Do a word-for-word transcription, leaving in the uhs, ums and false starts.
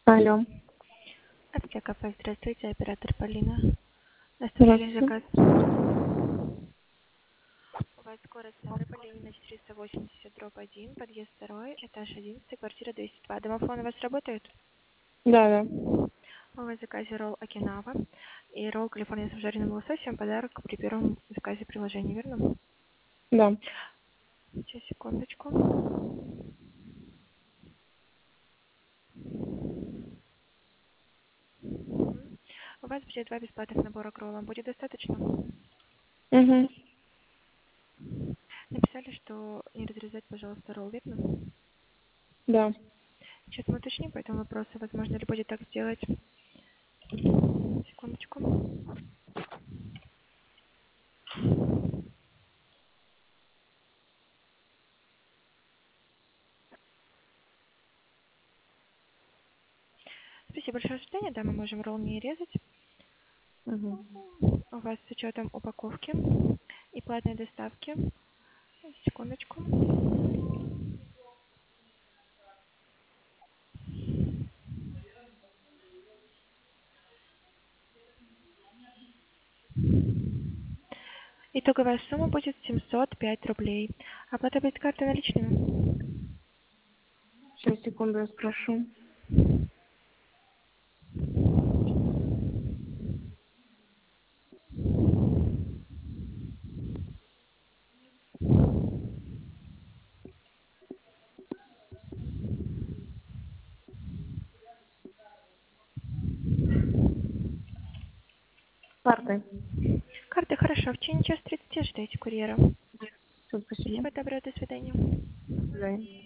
Алло. Аптека Ф, здравствуйте, оператор Полина. Оставили Здравствуйте. заказ. У вас город Ставрополь, Ленина четыреста восемьдесят, дробь один, подъезд второй, этаж одиннадцать, квартира двести два. Домофон у вас работает? Да, да. У вас в заказе ролл Окинава и ролл Калифорния с обжаренным лососем. Подарок при первом заказе приложения, верно? Да. Сейчас, секундочку. Мгм. У вас будет два бесплатных набора к роллам. Будет достаточно? Угу. Написали, что не разрезать, пожалуйста, ролл, верно? Да. Сейчас мы уточним по этому вопросу. Возможно ли будет так сделать? Секундочку. Спасибо большое за ожидание. Да, мы можем ролл не резать. Угу. У вас с учетом упаковки и платной доставки. Секундочку. Итоговая сумма будет семьсот пять рублей. Оплата без карты наличными. Сейчас, секунду, я спрошу. Картой. Карты хорошо. В течение часа тридцати ждите курьера. Все, спасибо. Спасибо, доброго, до свидания. До свидания.